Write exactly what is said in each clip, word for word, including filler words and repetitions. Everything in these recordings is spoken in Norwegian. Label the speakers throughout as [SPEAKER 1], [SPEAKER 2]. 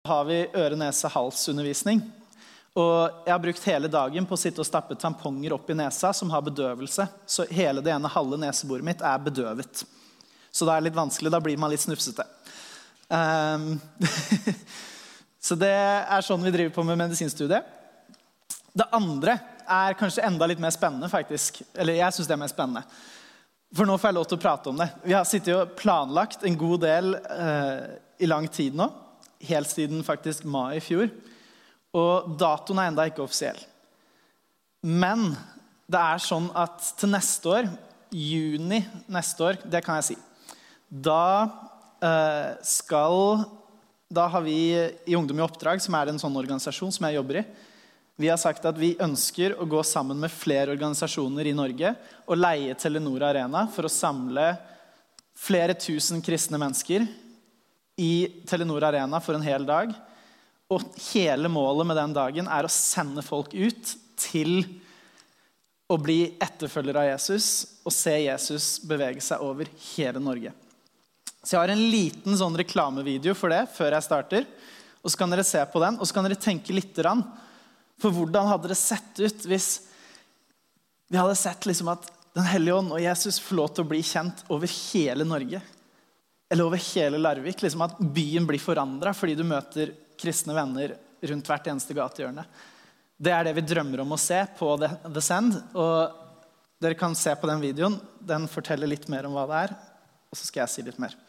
[SPEAKER 1] har vi øre-nese-hals-undervisning. Og jeg har brukt hele dagen på å sitte og stappe tamponger opp i nesa som har bedøvelse. Så hele det ene halve neseboret mitt er bedøvet. Så det er litt vanskelig, da blir man litt snufsete. Um, så det er sånn vi driver på med medisinstudiet. Det andre er kanskje enda litt mer spennende faktisk. Eller jeg synes det er mer spennende. For nå får jeg lov til å prate om det. Vi har sittet og planlagt en god del uh, i lang tid nå. Helt siden faktisk mai i fjor. Og datoen er enda ikke offisiell. Men det er sånn at til neste år, juni neste år, det kan jeg si, da uh, skal, da har vi i Ungdom i oppdrag, som er en sånn organisasjon som jeg jobber i, vi har sagt at vi ønsker å gå sammen med flere organisasjoner i Norge og leie Telenor Arena for å samle flere tusen kristne mennesker i Telenor Arena for en hel dag. Og hele målet med den dagen er å sende folk ut til å bli etterfølgere av Jesus og se Jesus bevege seg over hele Norge. Så jeg har en liten sånn reklamevideo for det før jeg starter. Og så kan dere se på den, og så kan dere tenke litt grann. For hvordan hadde det sett ut hvis vi hadde sett liksom at Den Hellige Ånd og Jesus får lov til å bli kjent over hele Norge? Eller over hele Larvik, liksom at byen blir forandret fordi du møter kristne venner rundt hvert eneste gatehjørne. Det er det vi drømmer om å se på The Send, og dere kan se på den videoen. Den forteller litt mer om hva det er, og så skal jeg si litt mer.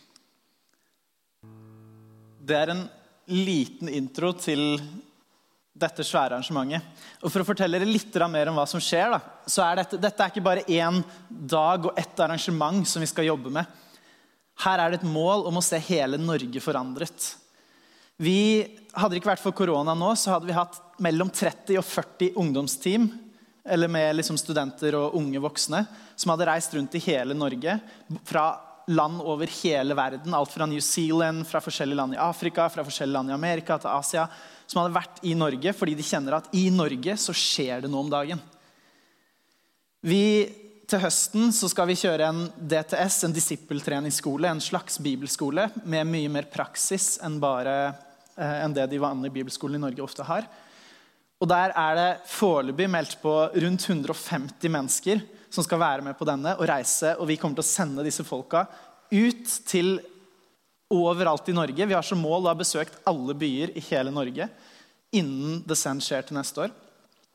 [SPEAKER 1] Det er en liten intro til dette svære arrangementet. Og for å fortelle dere litt mer om hva som skjer, da, så er dette, dette er ikke bare en dag og ett arrangement som vi skal jobbe med. Her er det et mål om å se hele Norge forandret. Vi hadde det ikke vært for korona nå, så hadde vi hatt mellom tretti og førti ungdomsteam, eller med liksom studenter og unge voksne, som hadde reist rundt i hele Norge, fra land over hele verden, alt fra New Zealand, fra forskjellige land i Afrika, fra forskjellige land i Amerika til Asia, som hadde vært i Norge, fordi de kjenner at i Norge så skjer det noe om dagen. Vi Til høsten så skal vi kjøre en D T S, en disippeltreningsskole, en slags bibelskole, med mye mer praksis enn bare eh, enn det de vanlige bibelskolene i Norge ofte har. Og der er det foreløpig meldt på rundt hundre og femti mennesker som skal være med på denne og reise, og vi kommer til å sende disse folka ut til overalt i Norge. Vi har som mål å ha besøkt alle byer i hele Norge innen The Send skjer til neste år.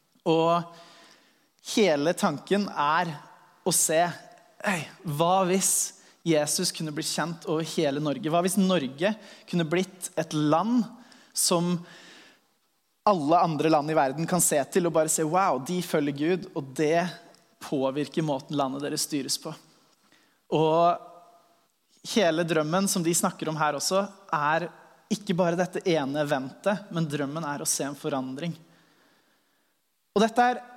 [SPEAKER 1] Og hele tanken er å se, hey, hva hvis Jesus kunne bli kjent over hele Norge? Hva hvis Norge kunne blitt et land som alle andre land i verden kan se til og bare se, wow, de følger Gud, og det påvirker måten landet deres styres på. Og hele drømmen som de snakker om her også, er ikke bare dette ene eventet, men drømmen er å se en forandring. Og dette er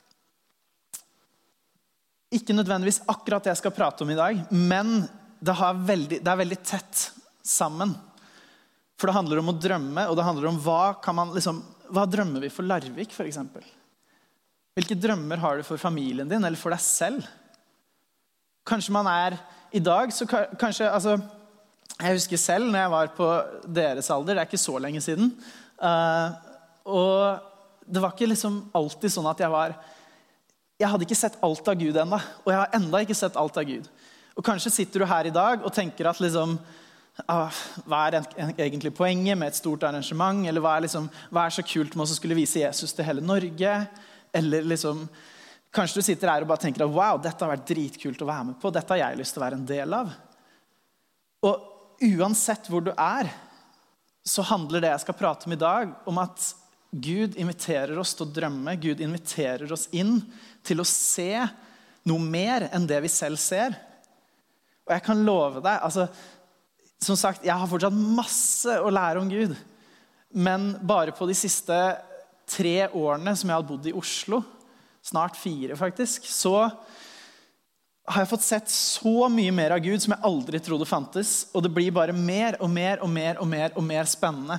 [SPEAKER 1] ikke nødvendigvis akkurat det jeg skal prate om i dag, men det, har veldig, det er veldig tett sammen. For det handler om å drømme, og det handler om hva, kan man liksom, hva drømmer vi for Larvik, for eksempel? Hvilke drømmer har du for familien din, eller for deg selv? Kanskje man er i dag, så kanskje, altså, jeg husker selv når jeg var på deres alder, det er ikke så lenge siden, uh, og det var ikke liksom alltid sånn at jeg var Jeg hadde ikke sett alt av Gud enda, og jeg har enda ikke sett alt av Gud. Og kanskje sitter du her i dag og tenker at liksom, ah, hva er egentlig poenget med et stort arrangement, eller hva er, liksom, hva er så kult med å skulle vise Jesus til hele Norge, eller liksom, kanskje du sitter her og bare tenker at wow, dette har vært dritkult å være med på, dette har jeg lyst til å være en del av. Og uansett hvor du er, så handler det jeg skal prate om i dag om at Gud inviterer oss til å drømme, Gud inviterer oss inn til å se noe mer enn det vi selv ser. Og jeg kan love deg, altså, som sagt, jeg har fortsatt masse å lære om Gud, men bare på de siste tre årene som jeg hadde bodd i Oslo, snart fire faktisk, så har jeg fått sett så mye mer av Gud som jeg aldri trodde fantes, og det blir bare mer og mer og mer og mer og mer spennende.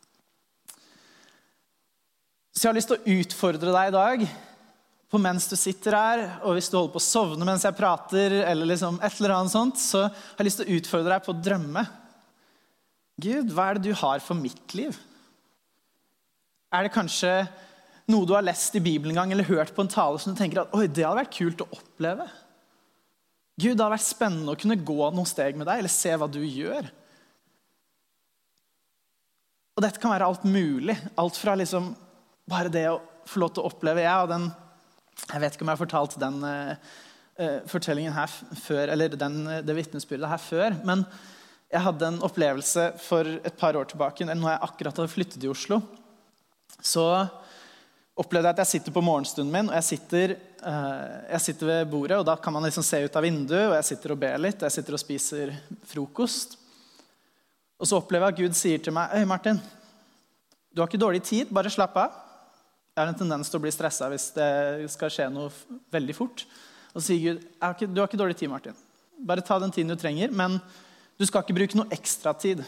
[SPEAKER 1] Så jeg har lyst til å utfordre deg i dag, på mens du sitter her, og hvis du holder på å sovne mens jeg prater, eller liksom et eller annet sånt, så har jeg lyst til å utfordre deg på å drømme. Gud, hva er det du har for mitt liv? Er det kanskje noe du har lest i Bibelen en gang, eller hørt på en tale som du tenker at, oi, det hadde vært kult å oppleve? Gud, det hadde vært spennende å kunne gå noen steg med deg, eller se hva du gjør. Og dette kan være alt mulig. Alt fra liksom bare det å få lov til å oppleve. Jeg, og den, jeg vet ikke om jeg har fortalt den uh, uh, fortellingen her før, eller den, det vitnesbyrdet her før, men jeg hadde en opplevelse for et par år tilbake, når jeg akkurat hadde flyttet i Oslo. Så opplevde jeg at jeg sitter på morgenstunden min, og jeg sitter, uh, jeg sitter ved bordet, og da kan man liksom se ut av vinduet, og jeg sitter og ber litt, jeg sitter og spiser frokost. Og så opplever jeg at Gud sier til meg, «Øy Martin, du har ikke dårlig tid, bare slapp av. Jeg har en tendens til å bli stresset hvis det skal skje noe veldig fort.» Og så sier Gud, har ikke, «Du har ikke dårlig tid, Martin. Bare ta den tiden du trenger, men du skal ikke bruke noe ekstra tid.»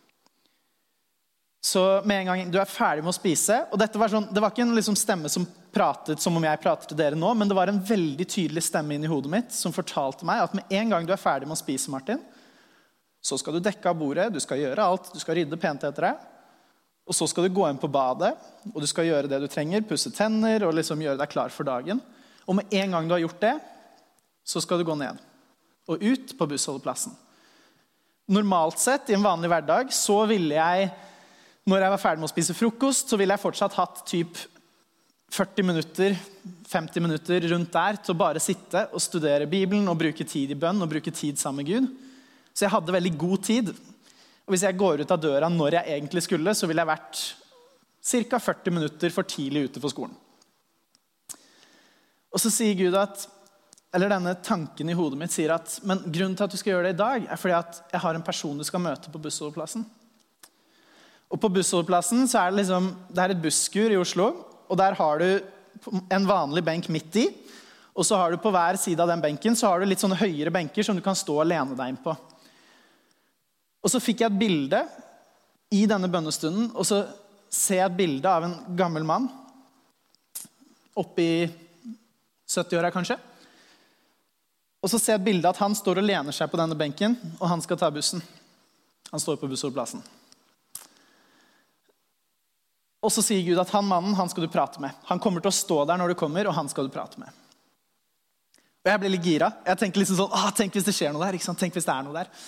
[SPEAKER 1] Så med en gang du er ferdig med å spise, og dette var sånn, det var ikke en liksom stemme som pratet som om jeg prater til dere nå, men det var en veldig tydelig stemme inn i hodet mitt som fortalte meg at med en gang du er ferdig med å spise, Martin, så skal du dekke av bordet, du skal gjøre alt, du skal rydde pent etter deg, og så skal du gå inn på badet, og du skal gjøre det du trenger, pusse tenner, og liksom gjøre deg klar for dagen. Og med en gang du har gjort det, så skal du gå ned, og ut på bussholdeplassen. Normalt sett, i en vanlig hverdag, så ville jeg, når jeg var ferdig med å spise frokost, så ville jeg fortsatt hatt typ førti minutter, femti minutter rundt der, til å bare sitte og studere Bibelen, og bruke tid i bønn, og bruke tid sammen med Gud. Så jeg hadde veldig god tid. Og hvis jeg går ut av døra når jeg egentlig skulle, så ville jeg vært cirka førti minutter for tidlig ute for skolen. Og så sier Gud at, eller denne tanken i hodet mitt sier at, men grunnen til at du skal gjøre det i dag, er fordi at jeg har en person du skal møte på bussholdeplassen. Og på bussholdeplassen så er det liksom, det er et busskur i Oslo, og der har du en vanlig benk midt i, og så har du på hver side av den benken, så har du litt sånne høyere benker som du kan stå og lene deg inn på. Og så fikk jeg et bilde i denne bønnestunden, og så ser jeg et bilde av en gammel mann, oppe i sytti-åra kanskje. Og så ser jeg et bilde at han står og lener seg på denne benken, og han skal ta bussen. Han står på bussholdeplassen. Og så sier Gud at han mannen, han skal du prate med. Han kommer til å stå der når du kommer, og han skal du prate med. Og jeg blir litt gira. Jeg tenker liksom sånn, ah, tenk hvis det skjer noe der, ikke sant? Tenk hvis det er noe der.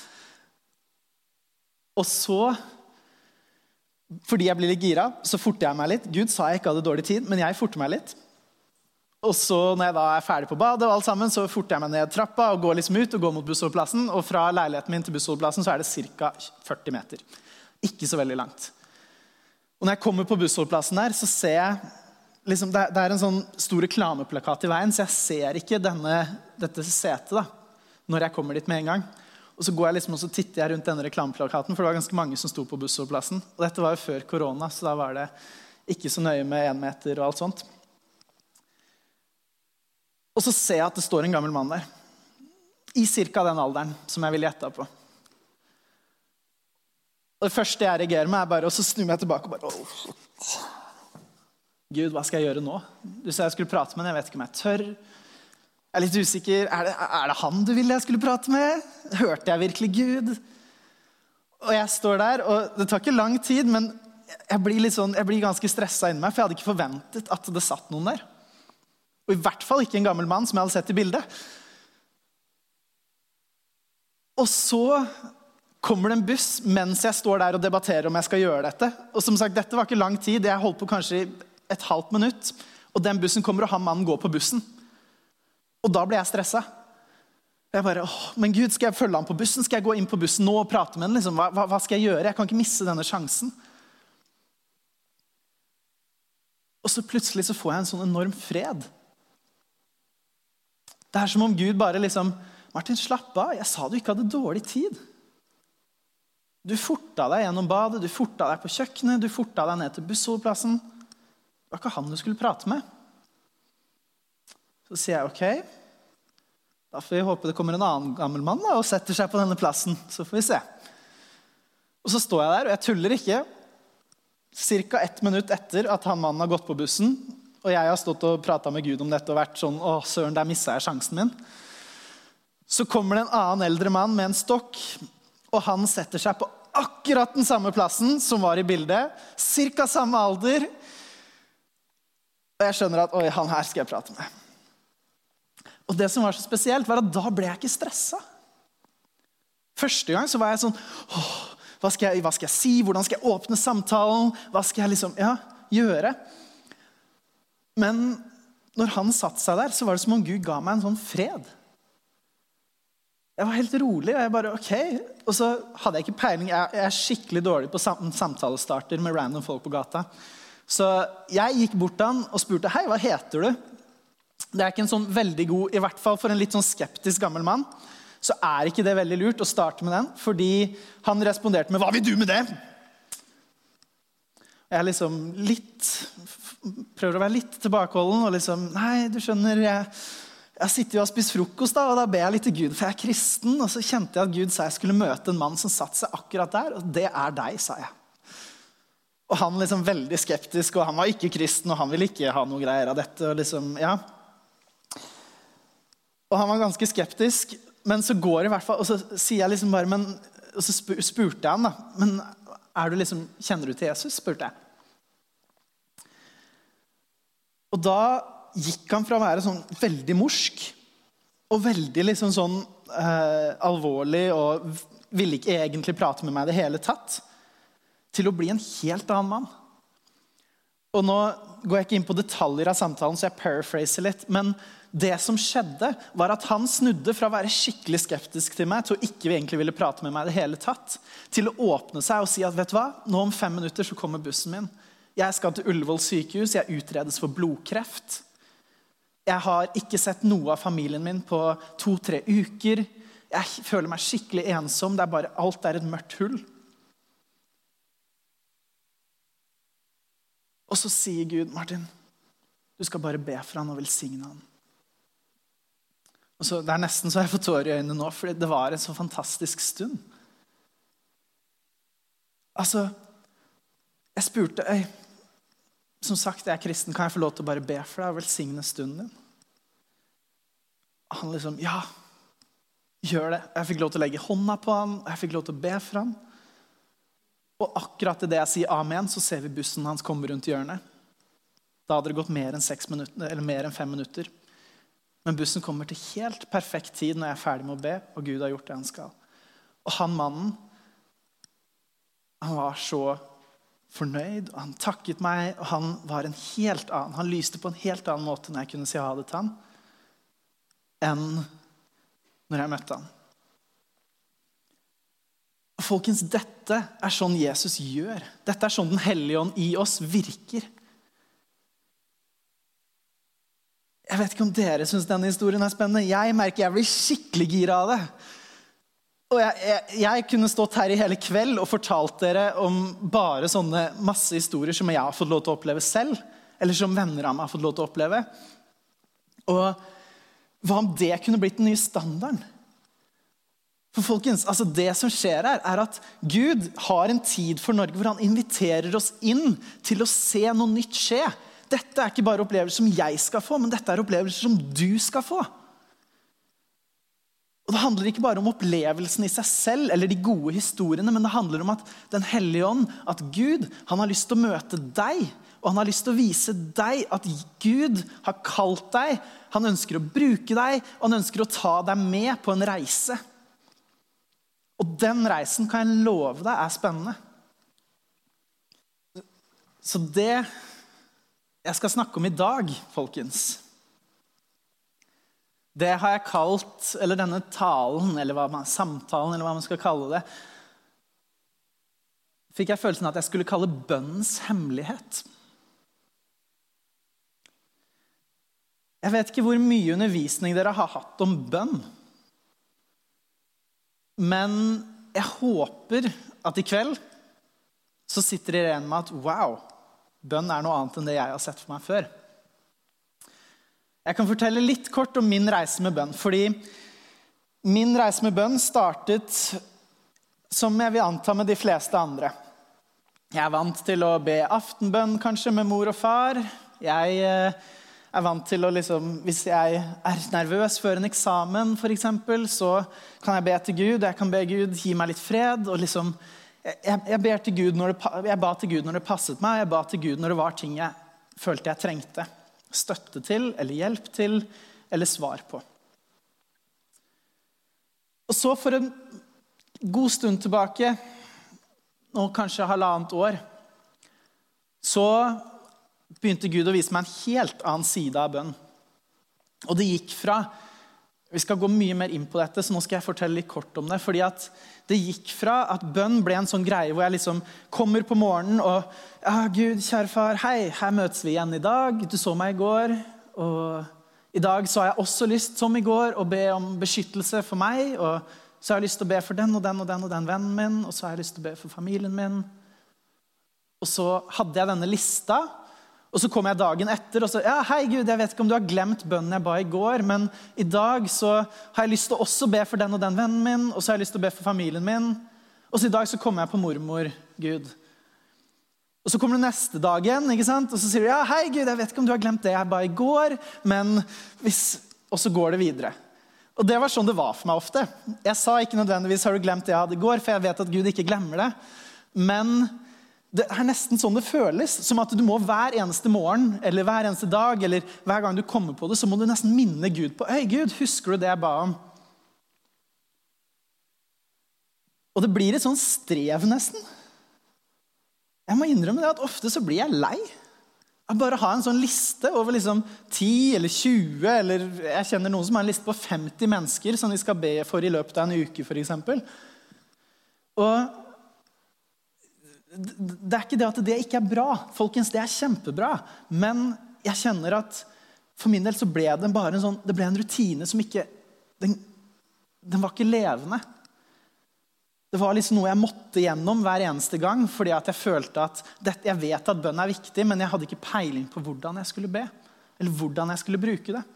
[SPEAKER 1] Og så, fordi jeg blir litt gira, så forter jeg meg litt. Gud sa jeg ikke hadde dårlig tid, men jeg forter meg litt. Og så når jeg da er ferdig på badet og alt sammen, så forter jeg meg ned trappa og går liksom ut og går mot bussholdeplassen. Og fra leiligheten min til bussholdeplassen så er det cirka førti meter. Ikke så veldig langt. Og når jeg kommer på bussholdeplassen her, så ser jeg, liksom, det er en sånn stor reklameplakat i veien, så jeg ser ikke denne, dette setet da, når jeg kommer dit med en gang. Og så går jeg liksom, og så titter jeg rundt denne reklameplakaten, for det var ganske mange som sto på bussholdeplassen. Og dette var jo før korona, så da var det ikke så nøye med en meter og alt sånt. Og så ser jeg at det står en gammel mann der, i cirka den alderen som jeg vil gjette på. Og det første jeg reagerer med er bare, og så snur jeg tilbake og bare, åh, Gud, hva skal jeg gjøre nå? Du sa jeg skulle prate med han, jeg vet ikke om jeg tør. Jeg er litt usikker, er det, er det han du ville jeg skulle prate med? Hørte jeg virkelig Gud? Og jeg står der, og det tar ikke lang tid, men jeg blir, litt sånn, jeg blir ganske stresset inni meg, for jeg hadde ikke forventet at det satt noen der. Og i hvert fall ikke en gammel mann som jeg hadde sett i bildet. Og så kommer det en buss mens jeg står der og debatterer om jeg skal gjøre dette. Og som sagt, dette var ikke lang tid, jeg holdt på kanskje et halvt minutt, og den bussen kommer, og han mannen går på bussen. Og da ble jeg stresset. Jeg bare, åh, men Gud, skal jeg følge han på bussen? Skal jeg gå inn på bussen nå og prate med han? Liksom? Hva, hva, hva skal jeg gjøre? Jeg kan ikke misse denne sjansen. Og så plutselig så får jeg en sånn enorm fred. Det er som om Gud bare liksom, Martin, slapp av, jeg sa du ikke hadde dårlig tid. Du forta deg gjennom badet, du forta deg på kjøkkenet, du forta deg ned til bussholdeplassen. Det var ikke han du skulle prate med. Så sier jeg, ok, da får vi håpe det kommer en annen gammel mann da, og setter seg på denne plassen, så får vi se. Og så står jeg der, og jeg tuller ikke, cirka ett minutt etter at han mannen har gått på bussen, og jeg har stått og pratet med Gud om dette og vært sånn, åh søren, der misset jeg sjansen min. Så kommer det en annen eldre mann med en stokk, og han setter seg på akkurat den samme plassen som var i bildet, cirka samme alder. Og jeg skjønner at, oi, han her skal jeg prate med. Og det som var så spesielt var at da ble jeg ikke stresset. Første gang så var jeg sånn, åh, hva skal jeg, hva skal jeg si? Hvordan skal jeg åpne samtalen? Hva skal jeg liksom, ja, gjøre? Men når han satt seg der, så var det som om Gud ga meg en sånn fred. Jeg var helt rolig, og jeg bare, ok. Og så hadde jeg ikke peiling. Jeg, jeg er skikkelig dårlig på sam- samtalestarter med random folk på gata. Så jeg gikk bort til han og spurte, hei, hva heter du? Det er ikke en sånn veldig god, i hvert fall for en litt sånn skeptisk gammel mann, så er ikke det veldig lurt å starte med den, fordi han responderte med, hva vil du med det? Jeg er liksom litt, prøver å være litt tilbakeholden, og liksom, nei, du skjønner, jeg, jeg sitter jo og spiser frokost da, og da ber jeg litt til Gud, for jeg er kristen, og så kjente jeg at Gud sa jeg skulle møte en mann som satt seg akkurat der, og det er deg, sa jeg. Og han liksom veldig skeptisk, og han var ikke kristen, og han ville ikke ha noe greier av dette, og liksom, ja. Og han var ganske skeptisk, men så går det i hvert fall, og så sier jeg liksom bare, men, og så spurte jeg han da, men er du liksom, kjenner du til Jesus, spurte jeg. Og da gikk han fra å være sånn veldig morsk, og veldig liksom sånn eh, alvorlig, og ville ikke egentlig prate med meg det hele tatt, til å bli en helt annen mann. Og nå går jeg ikke inn på detaljer av samtalen, så jeg paraphraser litt, men det som skjedde var at han snudde fra å være skikkelig skeptisk til meg til å ikke egentlig ville prate med meg det hele tatt, til å åpne seg og si at, vet du hva, nå om fem minutter så kommer bussen min. Jeg skal til Ullevål sykehus, jeg utredes for blodkreft. Jeg har ikke sett noe av familien min på to-tre uker. Jeg føler meg skikkelig ensom, det er bare, alt er et mørkt hull. Og så sier Gud, Martin, du skal bare be for han og velsigne han. Og så, det er nesten så jeg får tårer i øynene nå, for det var en så fantastisk stund. Altså, jeg spurte, øy, som sagt, jeg er kristen, kan jeg få lov til å bare be for deg og velsigne stunden din? Han liksom, ja, gjør det. Jeg fikk lov til å legge hånda på han, og jeg fikk lov til å be for han. Og akkurat i det jeg sier amen, så ser vi bussen hans komme rundt hjørnet. Da hadde det gått mer enn, seks minutter, eller mer enn fem minutter. Men bussen kommer til helt perfekt tid når jeg er ferdig med å be, og Gud har gjort det han skal. Og han mannen, han var så fornøyd, og han takket meg, og han var en helt annen, han lyste på en helt annen måte når jeg kunne si ha det til han, enn når jeg møtte han. Og folkens, dette er sånn Jesus gjør. Dette er sånn den hellige ånd i oss virker. Jeg vet ikke om dere synes denne historien er spennende. Jeg merker jeg blir skikkelig gira av det. Og jeg, jeg, jeg kunne stått her i hele kveld og fortalt dere om bare sånne masse historier som jeg har fått lov til å oppleve selv, eller som venner av meg har fått lov til å oppleve. Og hva om det kunne blitt den nye standarden? For folkens, altså det som skjer her er at Gud har en tid for Norge hvor han inviterer oss inn til å se noe nytt skje. Dette er ikke bare opplevelser som jeg skal få, men dette er opplevelser som du skal få. Og det handler ikke bare om opplevelsen i seg selv, eller de gode historiene, men det handler om at den hellige ånd, at Gud, han har lyst til å møte deg, og han har lyst til å vise deg at Gud har kalt deg, han ønsker å bruke deg, og han ønsker å ta deg med på en reise. Og den reisen kan jeg love deg er spennende. Så det jeg skal snakke om i dag, folkens, det har jeg kalt, eller denne talen, eller hva man, samtalen, eller hva man skal kalle det, fikk jeg følelsen at jeg skulle kalle bønnens hemmelighet. Jeg vet ikke hvor mye undervisning dere har hatt om bønn, men jeg håper at i kveld så sitter dere igjen med at wow, bønn er noe annet enn det jeg har sett for meg før. Jeg kan fortelle litt kort om min reise med bønn, fordi min reise med bønn startet som jeg vil anta med de fleste andre. Jeg er vant til å be aftenbønn kanskje med mor og far. Jeg er vant til å liksom, hvis jeg er nervøs før en eksamen for eksempel, så kan jeg be til Gud. Jeg kan be Gud gi meg litt fred, og liksom, jeg, jeg, ber til Gud når det, jeg ba til Gud når det passet meg, jeg ba til Gud når det var ting jeg følte jeg trengte støtte til, eller hjelp til, eller svar på. Og så for en god stund tilbake, nå kanskje halvannet år, så begynte Gud å vise meg en helt annen side av bønn. Og det gikk fra, vi skal gå mye mer inn på dette, så nå skal jeg fortelle litt kort om det, fordi at det gikk fra at bønn ble en sånn greie hvor jeg liksom kommer på morgenen og, ja, Gud, kjære far, hei, her møtes vi igjen i dag, du så meg i går, og i dag så har jeg også lyst, som i går, å be om beskyttelse for meg, og så har jeg lyst til å be for den og den og den og den vennen min, og så har jeg lyst til å be for familien min. Og så hadde jeg denne lista, og så kom jeg dagen etter og så, ja, hei Gud, jeg vet ikke om du har glemt bønnen jeg ba i går, men i dag så har jeg lyst til å også be for den og den vennen min, og så har jeg lyst til å be for familien min. Og så i dag så kommer jeg på mormor, Gud. Og så kommer det neste dagen, ikke sant? Og så sier du, ja, hei Gud, jeg vet ikke om du har glemt det jeg ba i går, men hvis... Og så går det videre. Og det var sånn det var for meg ofte. Jeg sa ikke nødvendigvis, har du glemt det jeg hadde i går, for jeg vet at Gud ikke glemmer det. Men det er nesten sånn det føles, som at du må hver eneste morgen, eller hver eneste dag, eller hver gang du kommer på det, så må du nesten minne Gud på, hei Gud, husker du det jeg ba om? Og det blir et sånn strev nesten. Jeg må innrømme det at ofte så blir jeg lei. Jeg bare ha en sånn liste over liksom ti eller tjue, eller jeg kjenner noen som har en liste på femti mennesker som de skal be for i løpet av en uke, for eksempel. Og det er ikke det at det ikke er bra. Folkens, det er kjempebra. Men jeg kjenner at for min del så ble det bare en sånn, det ble en rutine som ikke, den, den var ikke levende. Det var liksom noe jeg måtte gjennom hver eneste gang, fordi at jeg følte at dette, jeg vet at bønn er viktig, men jeg hadde ikke peiling på hvordan jeg skulle be, eller hvordan jeg skulle bruke det.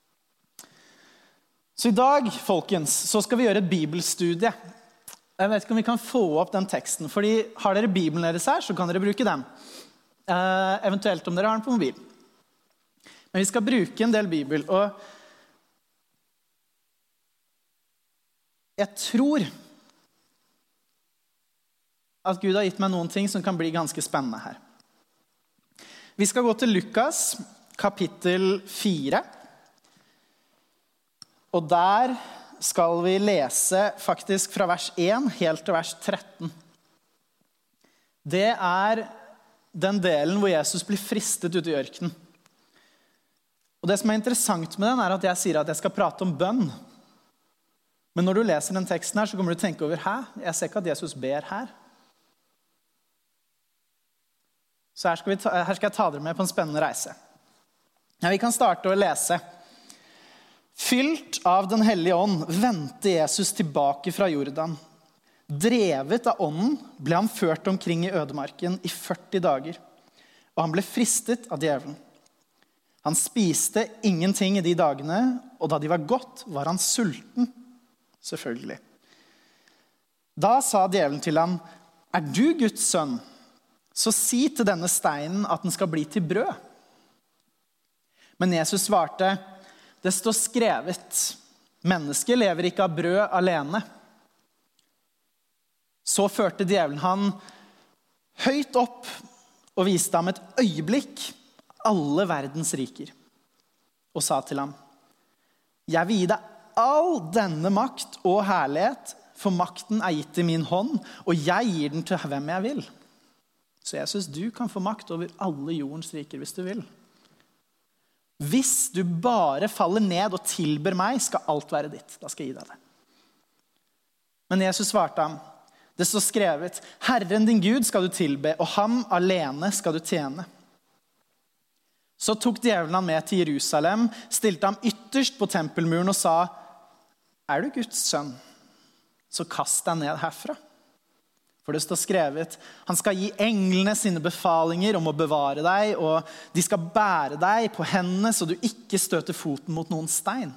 [SPEAKER 1] Så i dag, folkens, så skal vi gjøre et bibelstudie. Jeg vet ikke om vi kan få opp den teksten, fordi har dere Bibelen deres her, så kan dere bruke den. Eh, eventuelt om dere har den på mobil. Men vi skal bruke en del Bibel, og jeg tror at Gud har gitt meg noen ting som kan bli ganske spennende her. Vi skal gå til Lukas, kapittel fire. Og der skal vi lese faktisk fra vers én helt til vers tretten. Det er den delen hvor Jesus blir fristet ute i ørkenen. Og det som er interessant med den er at jeg sier at jeg skal prate om bønn. Men når du leser den teksten her, så kommer du til å tenke over, hæ? Jeg ser ikke at Jesus ber her. Så her skal, vi ta, her skal jeg ta dere med på en spennende reise. Ja, vi kan starte å lese. Fylt av den hellige ånd vendte Jesus tilbake fra Jordan. Drevet av ånden ble han ført omkring i ødemarken i førti dager. Og han ble fristet av djevelen. Han spiste ingenting i de dagene, og da de var gått, var han sulten. Selvfølgelig. Da sa djevelen til ham, er du Guds sønn? Så si til denne steinen at den skal bli til brød. Men Jesus svarte, det står skrevet, mennesket lever ikke av brød alene. Så førte djevelen han høyt opp og viste ham et øyeblikk alle verdens riker. Og sa til ham, jeg vil gi deg all denne makt og herlighet, for makten er gitt i min hånd, og jeg gir den til hvem jeg vil. Så Jesus, du kan få makt over alle jordens riker hvis du vil. Hvis du bare faller ned og tilber meg, skal alt være ditt. Da skal jeg gi deg det. Men Jesus svarte ham, det står skrevet, Herren din Gud skal du tilbe, og ham alene skal du tjene. Så tok djevelen han med til Jerusalem, stilte ham ytterst på tempelmuren og sa, er du Guds sønn, så kast deg ned herfra. For det står skrevet, han skal gi englene sine befalinger om å bevare deg, og de skal bære deg på hendene så du ikke støter foten mot noen stein.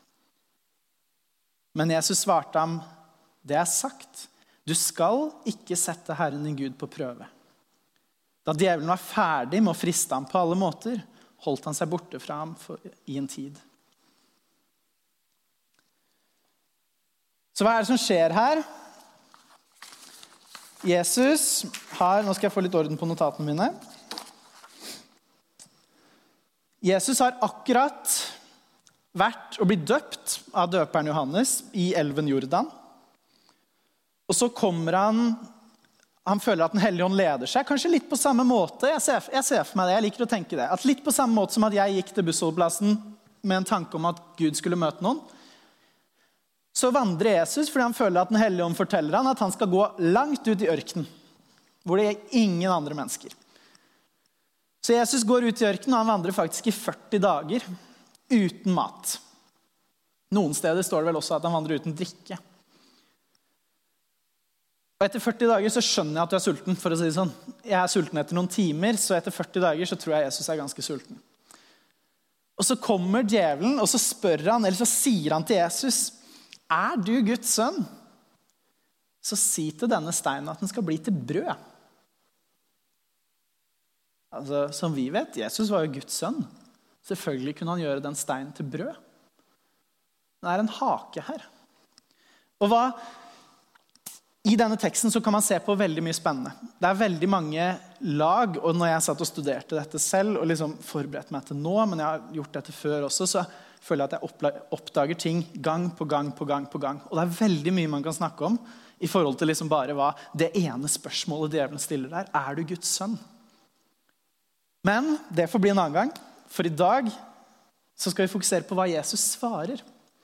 [SPEAKER 1] Men Jesus svarte ham, det er sagt, du skal ikke sette Herren din Gud på prøve. Da djevelen var ferdig med å friste ham på alle måter, holdt han seg borte fra ham for, i en tid. Så hva er det som skjer her? Jesus har, nå skal jeg få litt orden på notatene mine. Jesus har akkurat vært og blitt døpt av døperen Johannes i elven Jordan. Og så kommer han, han føler at den hellige ånd leder seg, kanskje litt på samme måte, jeg ser, jeg ser for meg det, jeg liker å tenke det, at litt på samme måte som at jeg gikk til bussholdeplassen med en tanke om at Gud skulle møte noen, så vandrer Jesus fordi han føler at den hellige ånd forteller han at han skal gå langt ut i ørkenen, hvor det er ingen andre mennesker. Så Jesus går ut i ørkenen, og han vandrer faktisk i førti dager uten mat. Noen steder står det vel også at han vandrer uten drikke. Og etter førti dager så skjønner jeg at du er sulten, for å si det sånn. Jeg er sulten etter noen timer, så etter førti dager så tror jeg Jesus er ganske sulten. Og så kommer djevelen, og så spør han, eller så sier han til Jesus, er du Guds sønn? Så si til denne steinen at den skal bli til brød. Altså, som vi vet, Jesus var jo Guds sønn. Selvfølgelig kunne han gjøre den steinen til brød. Det er en hake her. Og hva? I denne teksten så kan man se på veldig mye spennende. Det er veldig mange lag, og når jeg satt og studerte dette selv, og liksom forberedte meg til nå, men jeg har gjort dette før også, så føler jeg at jeg oppdager ting gang på gang på gang på gang. Og det er veldig mye man kan snakke om i forhold til liksom bare hva det ene spørsmålet djevelen stiller der. Er du Guds sønn? Men det får bli en annen gang, for i dag så skal vi fokusere på hva Jesus svarer.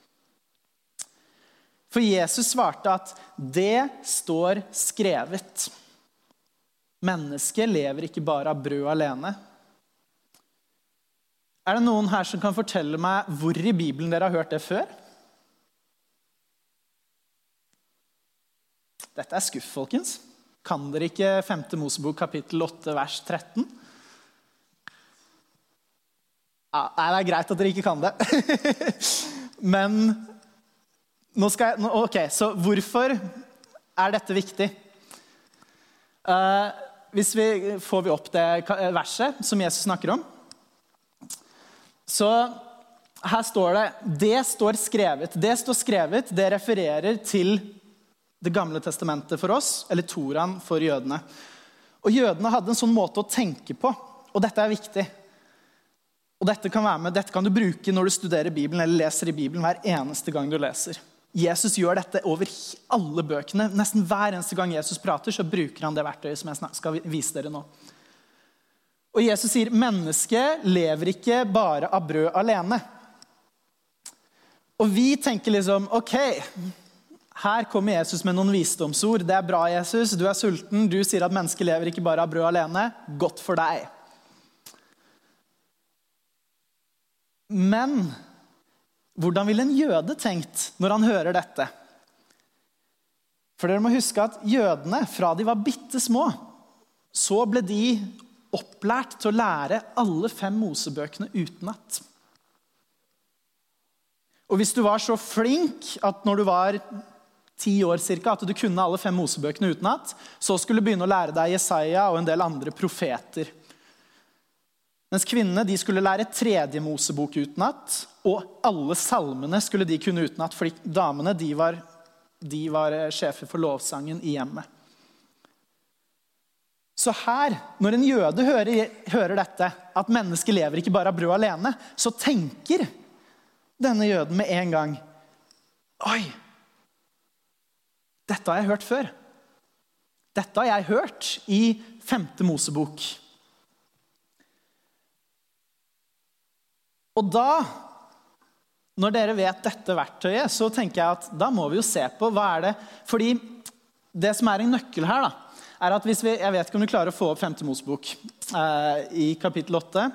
[SPEAKER 1] For Jesus svarte at det står skrevet. Mennesket lever ikke bare av brød alene. Er det noen her som kan fortelle meg hvor i Bibelen dere har hørt det før? Dette er skuff, folkens. Kan dere ikke femte Mosebok kapittel åtte, vers tretten? Ja, det er greit at dere ikke kan det. Men nå skal jeg... Ok, så hvorfor er dette viktig? Uh, hvis vi får vi opp det verset som Jesus snakker om, så her står det, det står skrevet. Det står skrevet, det refererer til det gamle testamentet for oss, eller Toraen for jødene. Og jødene hadde en sånn måte å tenke på, og dette er viktig. Og dette kan være med, dette kan du bruke når du studerer Bibelen, eller leser i Bibelen hver eneste gang du leser. Jesus gjør dette over alle bøkene. Nesten hver eneste gang Jesus prater, så bruker han det verktøyet som jeg skal vise dere nå. Og Jesus sier, mennesket lever ikke bare av brød alene. Og vi tenker liksom, ok, her kommer Jesus med noen visdomsord. Det er bra, Jesus, du er sulten. Du sier at mennesket lever ikke bare av brød alene. Godt for deg. Men hvordan vil en jøde tenkt når han hører dette? For dere må huske at jødene, fra de var bitte små, så ble de opplært til å lære alle fem Mosebøkene utenat. Og hvis du var så flink at når du var ti år cirka, at du kunne alle fem Mosebøkene utenat, så skulle du begynne å lære deg Jesaja og en del andre profeter. Mens kvinnene, de skulle lære tredje Mosebok utenat, og alle salmene skulle de kunne utenat, fordi damene, de var, de var sjefer for lovsangen i hjemmet. Så her, når en jøde hører, hører dette, at mennesket lever ikke bare av brød alene, så tenker denne jøden med en gang, oi, dette har jeg hørt før. Dette har jeg hørt i femte Mosebok. Og da, når dere vet dette verktøyet, så tenker jeg at da må vi jo se på hva er det, fordi det som er en nøkkel her da, er at hvis vi, jeg vet ikke om du klarer å få opp femte Mosebok eh, i kapittel åtte.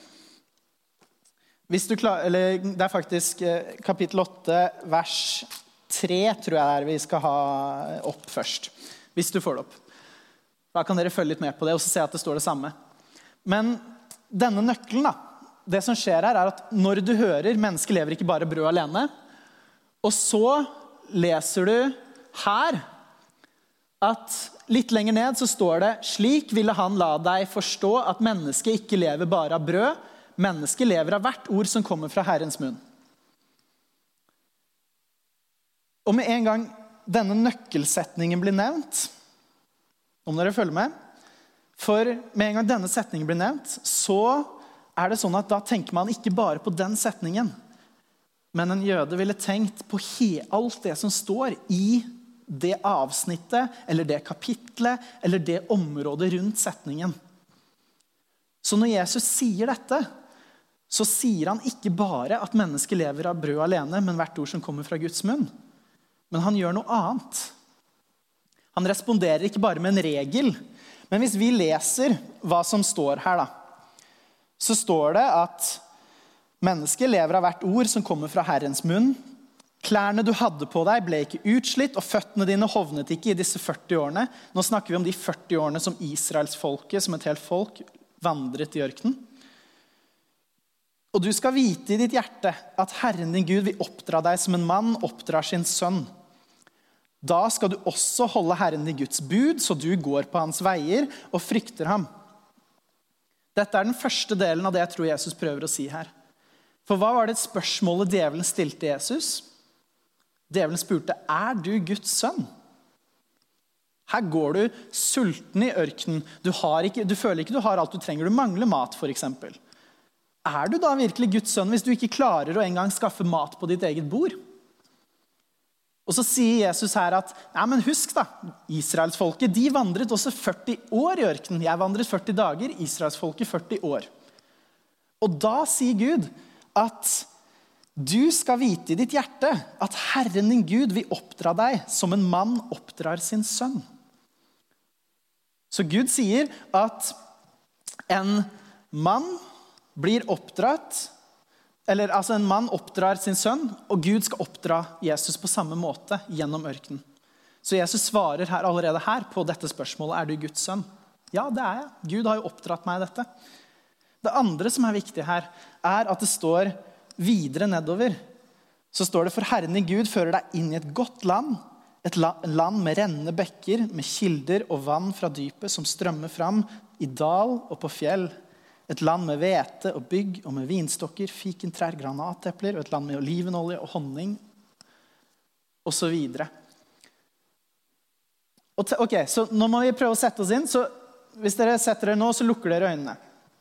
[SPEAKER 1] Hvis du klar, eller det er faktisk eh, kapittel åtte, vers tre, tror jeg det er vi skal ha opp først. Hvis du får det opp. Da kan dere følge litt med på det, og så se at det står det samme. Men denne nøkkelen da, det som skjer her er at når du hører mennesket lever ikke bare brød alene, og så leser du her at litt lenger ned så står det, slik ville han la deg forstå at mennesket ikke lever bare av brød, mennesket lever av hvert ord som kommer fra Herrens munn. Og med en gang denne nøkkelsetningen blir nevnt, Om dere følger med. For med en gang denne setningen blir nevnt, så er det sånn at da tenker man ikke bare på den setningen, men en jøde ville tenkt på alt det som står i det avsnittet, eller det kapitlet, eller det området rundt setningen. Så når Jesus sier dette, så sier han ikke bare at mennesker lever av brød alene, men hvert ord som kommer fra Guds munn. Men han gjør noe annet. Han responderer ikke bare med en regel, men hvis vi leser hva som står her da, så står det at mennesker lever av hvert ord som kommer fra Herrens munn. Klærne du hadde på deg ble ikke utslitt, og føttene dine hovnet ikke i disse førti årene. Nå snakker vi om de førti årene som Israels folke, som et helt folk, vandret i ørkenen. Og du skal vite i ditt hjerte at Herren din Gud vil oppdra deg som en mann oppdrar sin sønn. Da skal du også holde Herren din Guds bud, så du går på hans veier og frykter ham. Dette er den første delen av det jeg tror Jesus prøver å si her. For hva var det spørsmålet djevelen stilte Jesus? Djevelen spurte, er du Guds sønn? Her går du sulten i ørkenen. Du, har ikke, du føler ikke du har alt du trenger. Du mangler mat, for eksempel. Er du da virkelig Guds sønn hvis du ikke klarer å engang skaffe mat på ditt eget bord? Og så sier Jesus her at, ja, men husk da, Israelsfolket, de vandret også førti år i ørkenen. Jeg vandret førti dager, Israelsfolket førti år. Og da sier Gud at du skal vite i ditt hjerte at Herren din Gud vil oppdra deg som en mann oppdrar sin sønn. Så Gud sier at en mann blir oppdratt, eller altså en mann oppdrar sin sønn, og Gud skal oppdra Jesus på samme måte gjennom ørkenen. Så Jesus svarer her allerede her på dette spørsmålet, er du Guds sønn? Ja, det er jeg. Gud har jo oppdratt meg dette. Det andre som er viktig her, er at det står videre nedover. Så står det, for Herren din Gud fører deg inn i et godt land, et land med rennende bekker, med kilder og vann fra dypet som strømmer fram i dal og på fjell. Et land med hvete og bygg og med vinstokker, fikentrær, granatepler, og et land med olivenolje og honning, og så videre. Ok, så nå må vi prøve å sette oss inn, så hvis dere setter dere nå, så lukker dere øynene.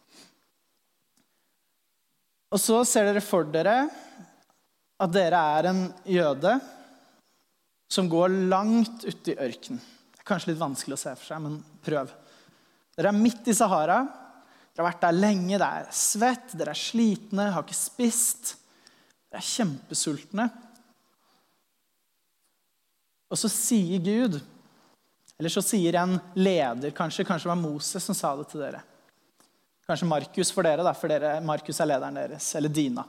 [SPEAKER 1] Og så ser dere for dere at dere er en jøde som går langt ut i ørkenen. Det er kanskje litt vanskelig å se for seg, men prøv. Dere er midt i Sahara. Dere har vært der lenge, det er svett, dere er slitne, har ikke spist. Dere er kjempesultne. Og så sier Gud, eller så sier en leder, kanskje, kanskje det var Moses som sa det til dere. Kanskje Markus for dere, da, for dere, Markus er lederen deres, eller Dina.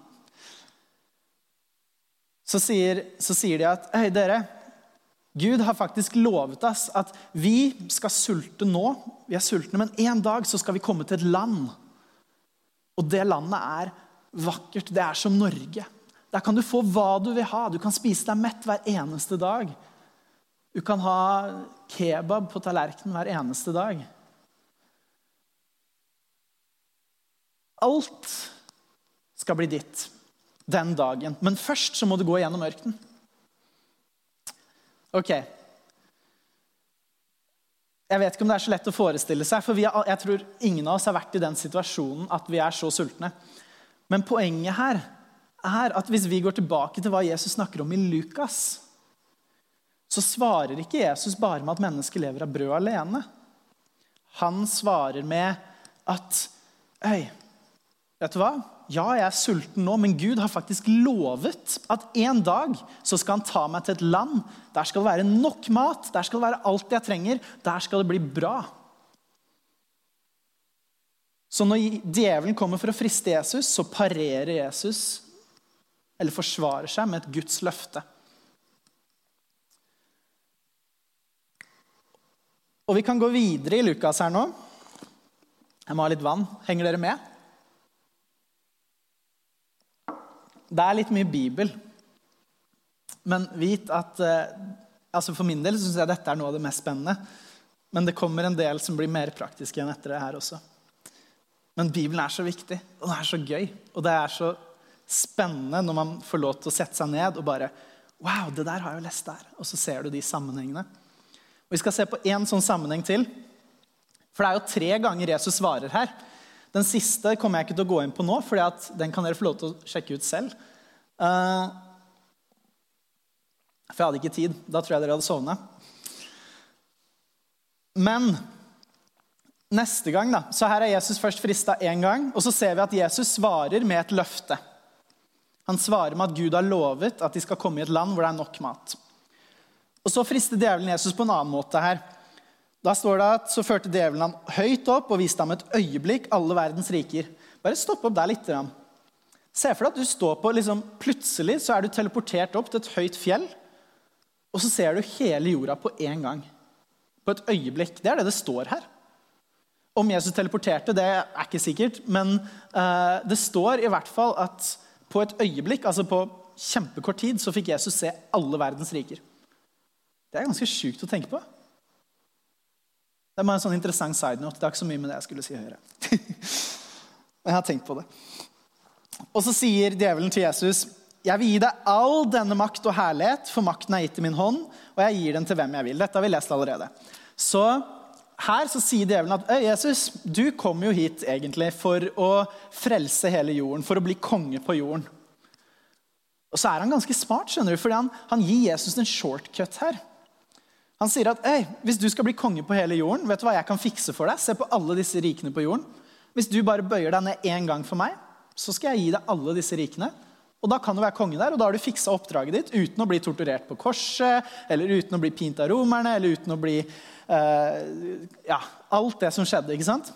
[SPEAKER 1] Så sier, så sier de at, hei dere, Gud har faktisk lovet oss at vi skal sulte nå. Vi er sultne, men en dag så skal vi komme til et land. Og det landet er vakkert. Det er som Norge. Der kan du få hva du vil ha. Du kan spise deg mett hver eneste dag. Du kan ha kebab på tallerkenen hver eneste dag. Alt skal bli ditt den dagen. Men først så må du gå gjennom ørkenen. Ok. Jeg vet ikke om det er så lett å forestille seg, for vi har, jeg tror ingen av oss har vært i den situasjonen at vi er så sultne. Men poenget her er at hvis vi går tilbake til hva Jesus snakker om i Lukas, så svarer ikke Jesus bare med at mennesker lever av brød alene. Han svarer med at, «Øy, vet du hva? Ja, jeg er sulten nå, men Gud har faktisk lovet at en dag så skal han ta meg til et land. Der skal det være nok mat, der skal det være alt jeg trenger, der skal det bli bra. Så når djevelen kommer for å friste Jesus, så parerer Jesus, eller forsvarer seg med et Guds løfte. Og vi kan gå videre i Lukas her nå. Jeg må ha litt vann. Henger dere med? Det er litt mye Bibel, men vit at, altså for min del synes jeg dette er noe av det mest spennende, men det kommer en del som blir mer praktiske enn etter det her også. Men Bibelen er så viktig, og det er så gøy, og det er så spennende når man får lov til å sette seg ned og bare, wow, det der har jeg jo lest der, og så ser du de sammenhengene. Vi skal se på en sånn sammenheng til. For det er jo tre ganger Jesus svarer her. Den siste kommer jeg ikke til å gå inn på nå, for den kan dere få lov til å sjekke ut selv. Uh, for jeg hadde ikke tid. Da tror jeg dere hadde sovnet. Men neste gang da, så her er Jesus først fristet en gang, og så ser vi at Jesus svarer med et løfte. Han svarer med at Gud har lovet at de skal komme i et land hvor det er nok mat. Og så frister djevelen Jesus på en annen måte her. Da står det at så førte djevelen han høyt opp og viste ham et øyeblikk alle verdens riker. Bare stopp opp der litt. Se for deg at du står på, liksom, plutselig så er du teleportert opp til et høyt fjell, og så ser du hele jorda på en gang. På et øyeblikk. Det er det det står her. Om Jesus teleporterte, det er ikke sikkert, men uh, det står i hvert fall at på et øyeblikk, altså på kjempekort tid, så fikk Jesus se alle verdens riker. Det er ganske sykt å tenke på. Det er bare en sånn interessant side note. Det er ikke så mye med det jeg skulle si høyere. Men jeg har tenkt på det. Og så sier djevelen til Jesus, jeg vil gi deg all denne makt og herlighet, for makten er gitt i min hånd, og jeg gir den til hvem jeg vil. Dette har vi lest allerede. Så her så sier djevelen at, Jesus, du kom jo hit egentlig for å frelse hele jorden, for å bli konge på jorden. Og så er han ganske smart, skjønner du, fordi han, han gir Jesus en shortcut her. Han sier at, hvis du skal bli konge på hele jorden, vet du hva jeg kan fikse for deg? Se på alle disse rikene på jorden. Hvis du bare bøyer deg ned en gang for meg, så skal jeg gi deg alle disse rikene. Og da kan du være konge der, og da har du fikset oppdraget ditt uten å bli torturert på korset, eller uten å bli pint av romerne, eller uten å bli, uh, ja, alt det som skjedde, ikke sant?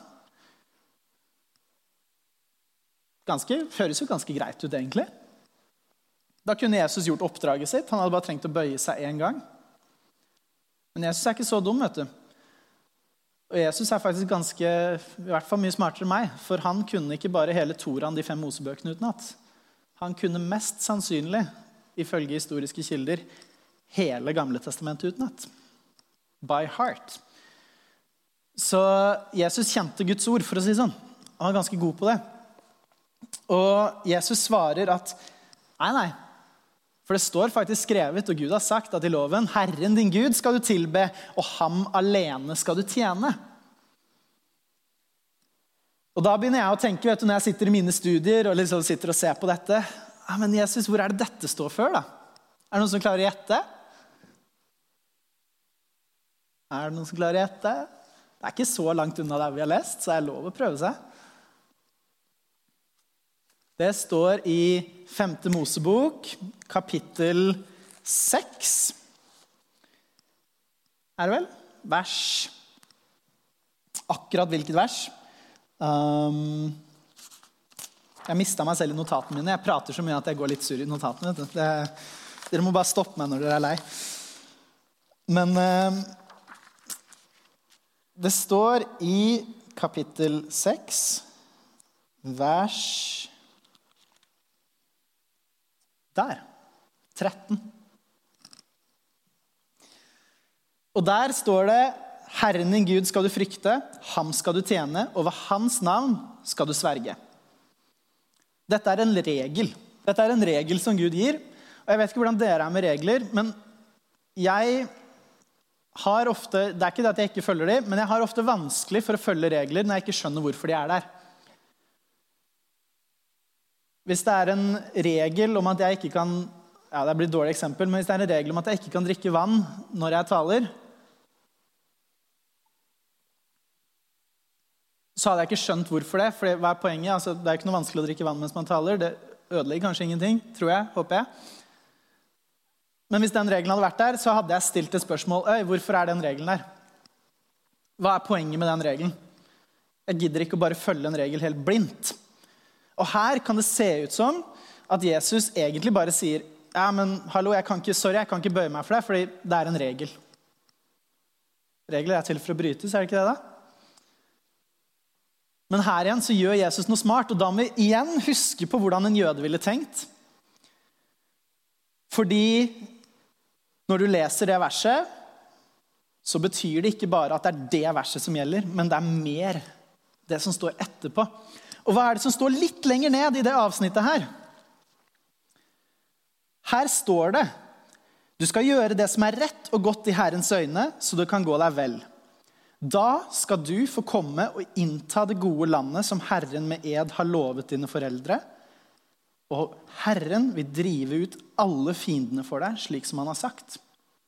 [SPEAKER 1] Ganske, høres jo ganske greit ut egentlig. Da kunne Jesus gjort oppdraget sitt, han hadde bare trengt å bøye seg en gang. Men Jesus er ikke så dum, vet du. Og Jesus er faktisk ganske, i hvert fall mye smartere enn meg, for han kunne ikke bare hele Toraen, de fem Mosebøkene utenat. Han kunne mest sannsynlig, ifølge historiske kilder, hele Gamle testamentet utenat. By heart. Så Jesus kjente Guds ord, for å si sånn. Han var ganske god på det. Og Jesus svarer at, nei, nei, for det står faktisk skrevet, og Gud har sagt at i loven, Herren din Gud skal du tilbe, og ham alene skal du tjene. Og da begynner jeg å tenke, vet du, når jeg sitter i mine studier, og liksom sitter og ser på dette, ja, men Jesus, hvor er det dette står før da? Er det noen som klarer å gjette? Er det noen som klarer å gjette? Det er ikke så langt unna det vi har lest, så er det lov å prøve seg. Det står i femte Mosebok, kapittel seks. Er det vel? Vers. Akkurat hvilket vers? Um, jeg mistet meg selv i notatene mine. Jeg prater så mye at jeg går litt sur i notatene. Det, dere må bare stoppe meg når dere er lei. Men um, det står i kapittel seks, vers der, tretten. Og der står det, Herren din Gud skal du frykte, ham skal du tjene, og ved hans navn skal du sverge. Dette er en regel. Dette er en regel som Gud gir. Og jeg vet ikke hvordan dere er med regler, men jeg har ofte, det er ikke det at jeg ikke følger dem, men jeg har ofte vanskelig for å følge regler når jeg ikke skjønner hvorfor de er der. Hvis det er en regel om at jeg ikke kan, ja det blir et dårlig eksempel, men hvis det er en regel om at jeg ikke kan drikke vann når jeg taler, så hadde jeg ikke skjønt hvorfor det, for hva er poenget? Altså, det er ikke noe vanskelig å drikke vann mens man taler, det ødelegger kanskje ingenting, tror jeg, håper jeg. Men hvis den regelen hadde vært der, så hadde jeg stilt et spørsmål, Øy, hvorfor er den regelen der? Hva er poenget med den regelen? Jeg gidder ikke å bare følge en regel helt blindt. Og her kan det se ut som at Jesus egentlig bare sier, ja, men hallo, jeg kan ikke, sorry, jeg kan ikke bøye meg for det, fordi det er en regel. Regler er til for å brytes, er det ikke det da? Men her igjen så gjør Jesus noe smart, og da må vi igjen huske på hvordan en jøde ville tenkt. Fordi når du leser det verset, så betyr det ikke bare at det er det verset som gjelder, men det er mer det som står etterpå. Og hva er det som står litt lenger ned i det avsnittet her? Her står det, Du skal gjøre det som er rett og godt i Herrens øyne, så det kan gå deg vel. Da skal du få komme og innta det gode landet som Herren med ed har lovet dine foreldre, og Herren vil drive ut alle fiendene for deg, slik som han har sagt.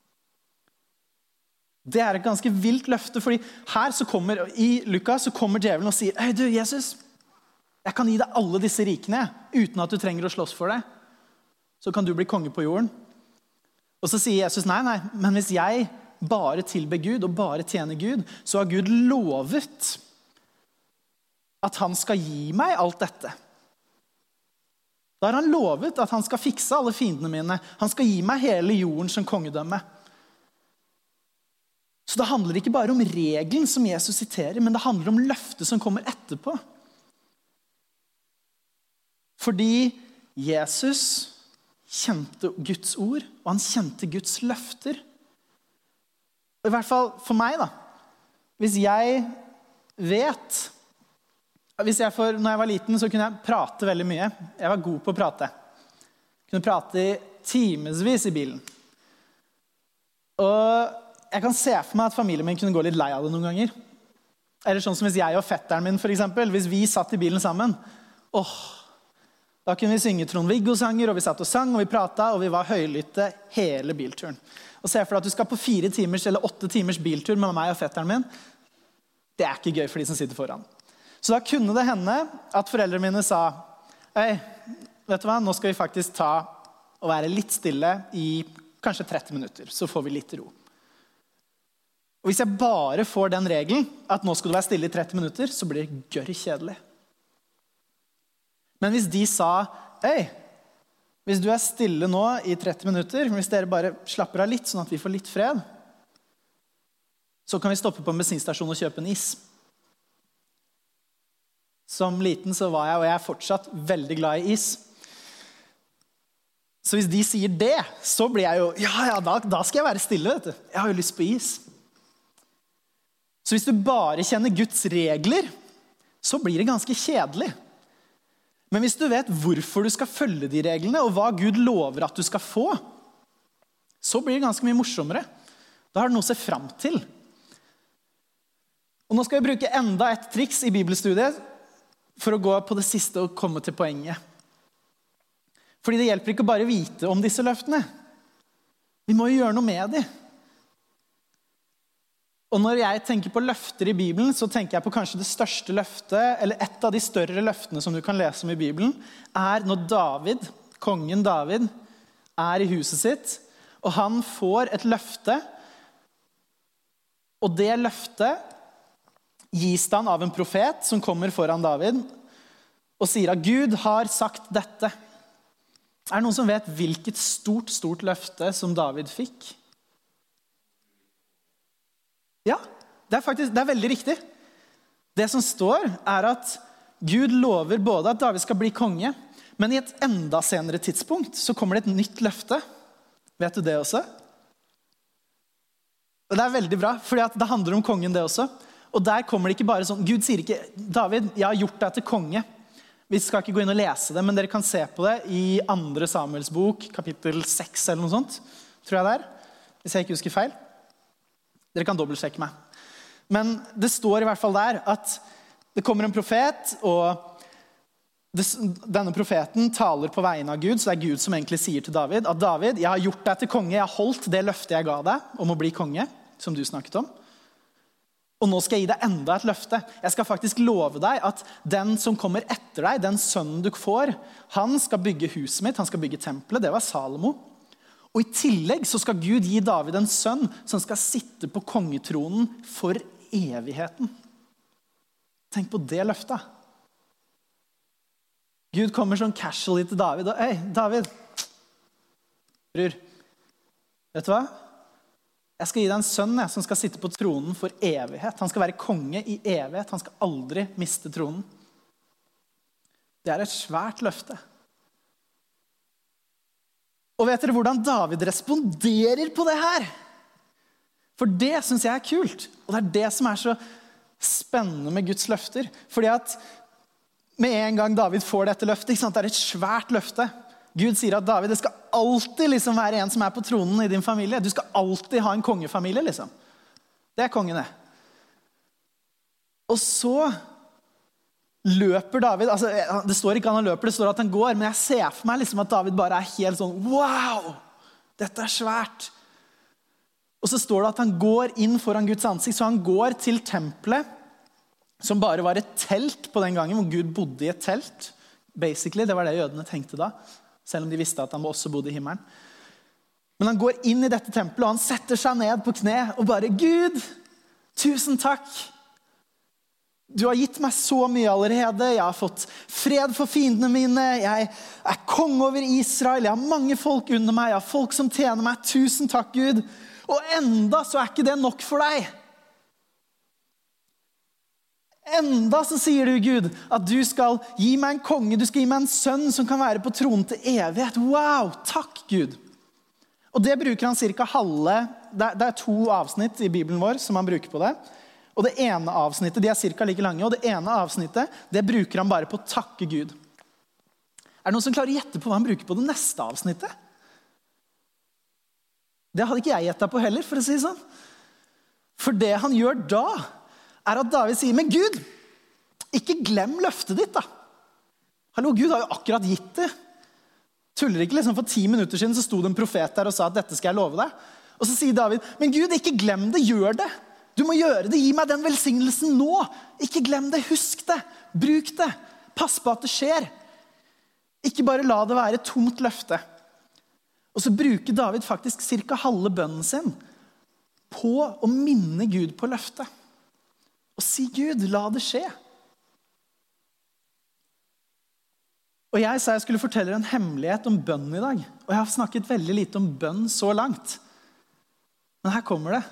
[SPEAKER 1] Det er et ganske vilt løfte, fordi her så kommer, i Lukas så kommer djevelen og sier, «Hei du, Jesus, jeg kan gi deg alle disse rikene, uten at du trenger å slåss for det. Så kan du bli konge på jorden.» Og så sier Jesus, nei, nei, men hvis jeg bare tilber Gud og bare tjener Gud, så har Gud lovet at han skal gi meg alt dette. Da har han lovet at han skal fikse alle fiendene mine. Han skal gi meg hele jorden som kongedømme. Så det handler ikke bare om regelen som Jesus siterer, men det handler om løftet som kommer etterpå. Fordi Jesus kjente Guds ord, og han kjente Guds løfter. I hvert fall for meg da, hvis jeg vet, hvis jeg for, når jeg var liten så kunne jeg prate veldig mye. Jeg var god på å prate. Jeg kunne prate i timesvis i bilen. Og jeg kan se for meg at familien min kunne gå litt lei av det noen ganger. Eller sånn som hvis jeg og fetteren min for eksempel, hvis vi satt i bilen sammen, åh, da kunne vi synge Trond-Viggo-sanger, og vi satt og sang, og vi pratet, og vi var høylytte hele bilturen. Og se for deg at du skal på fire timers eller åtte timers biltur med meg og fetteren min. Det er ikke gøy for de som sitter foran. Så da kunne det hende at foreldrene mine sa, «Hei, vet du hva, nå skal vi faktisk ta og være litt stille i kanskje tretti minutter, så får vi litt ro.» Og hvis jeg bare får den regelen, at nå skal du være stille i tretti minutter, så blir det gørr kjedelig. Men hvis de sa, «Hei, hvis du er stille nå i tretti minutter, hvis dere bare slapper av litt, sånn at vi får litt fred, så kan vi stoppe på en bensinstasjon og kjøpe en is.» Som liten så var jeg, og jeg er fortsatt veldig glad i is. Så hvis de sier det, så blir jeg jo, ja, ja, da, da skal jeg være stille, vet du. Jeg har jo lyst på is. Så hvis du bare kjenner Guds regler, så blir det ganske kjedelig. Men hvis du vet hvorfor du skal følge de reglene, og hva Gud lover at du skal få, så blir det ganske mye morsommere. Da har du noe å se frem til. Og nå skal vi bruke enda et triks i bibelstudiet for å gå på det siste og komme til poenget. Fordi det hjelper ikke bare å vite om disse løftene. Vi må jo gjøre noe med dem. Og når jeg tenker på løfter i Bibelen, så tenker jeg på kanskje det største løftet, eller et av de større løftene som du kan lese om i Bibelen, er når David, kongen David, er i huset sitt, og han får et løfte, og det løftet gis han av en profet som kommer foran David, og sier at Gud har sagt dette. Er det noen som vet hvilket stort, stort løfte som David fikk? Ja, det er faktisk, det er veldig riktig. Det som står er at Gud lover både at David skal bli konge, men i et enda senere tidspunkt så kommer det et nytt løfte. Vet du det også? Og det er veldig bra, fordi at det handler om kongen det også. Og der kommer det ikke bare sånn, Gud sier ikke, David, jeg har gjort deg til konge. Vi skal ikke gå inn og lese det, men dere kan se på det i andre Samuels bok, kapittel seks eller noe sånt, tror jeg det er, hvis jeg ikke husker feil. Dere kan dobbeltsjekke meg. Men det står i hvert fall der at det kommer en profet, og det, denne profeten taler på vegne av Gud, så det er Gud som egentlig sier til David, at David, jeg har gjort deg til konge, jeg har holdt det løftet jeg ga deg om å bli konge, som du snakket om. Og nå skal jeg gi deg enda et løfte. Jeg skal faktisk love deg at den som kommer etter deg, den sønnen du får, han skal bygge huset mitt, han skal bygge tempelet, det var Salomo. Og i tillegg så skal Gud gi David en sønn som skal sitte på kongetronen for evigheten. Tenk på det løftet. Gud kommer sånn casually til David, og hei, David, bror, vet du hva? Jeg skal gi deg en sønn jeg, som skal sitte på tronen for evighet. Han skal være konge i evighet. Han skal aldri miste tronen. Det er et svært løfte. Og vet dere hvordan David responderer på det her? For det synes jeg er kult. Og det er det som er så spennende med Guds løfter. Fordi at med en gang David får dette løftet, ikke sant? Det er et svært løfte. Gud sier at David, det skal alltid liksom være en som er på tronen i din familie. Du skal alltid ha en kongefamilie, liksom. Det er kongen det. Og så løper David, altså det står ikke han løper, det står at han går, men jeg ser for meg liksom at David bare er helt sånn, wow, dette er svært. Og så står det at han går inn foran Guds ansikt, så han går til tempelet, som bare var et telt på den gangen, hvor Gud bodde i et telt. Basically, det var det jødene tenkte da, selv om de visste at han også bodde i himmelen. Men han går inn i dette tempelet, og han setter seg ned på kne, og bare, Gud, tusen takk. Du har gitt meg så mye allerede. Jeg har fått fred for fiendene mine. Jeg er konge over Israel. Jeg har mange folk under meg. Jeg har folk som tjener meg. Tusen takk, Gud. Og enda så er ikke det nok for deg. Enda så sier du, Gud, at du skal gi meg en konge. Du skal gi meg en sønn som kan være på tronen til evighet. Wow, takk, Gud. Og det bruker han cirka halve. Det er to avsnitt i Bibelen vår som han bruker på det. Og det ene avsnittet, de er cirka like lange, og det ene avsnittet, det bruker han bare på å takke Gud. Er det noen som klarer å gjette på hva han bruker på det neste avsnittet? Det hadde ikke jeg gjettet på heller, for å si sånn. For det han gjør da, er at David sier, men Gud, ikke glem løftet ditt da. Hallo, Gud har jo akkurat gitt det. Tuller ikke liksom, for ti minutter siden så sto det en profet der og sa at dette skal jeg love deg. Og så sier David, men Gud, ikke glem det, gjør det. Du må gjøre det, gi meg den velsignelsen nå. Ikke glem det, husk det, bruk det. Pass på at det skjer. Ikke bare la det være et tomt løfte. Og så bruker David faktisk cirka halve bønnen sin på å minne Gud på løftet. Og si, Gud, la det skje. Og jeg sa jeg skulle fortelle en hemmelighet om bønn i dag. Og jeg har snakket veldig lite om bønn så langt. Men her kommer det.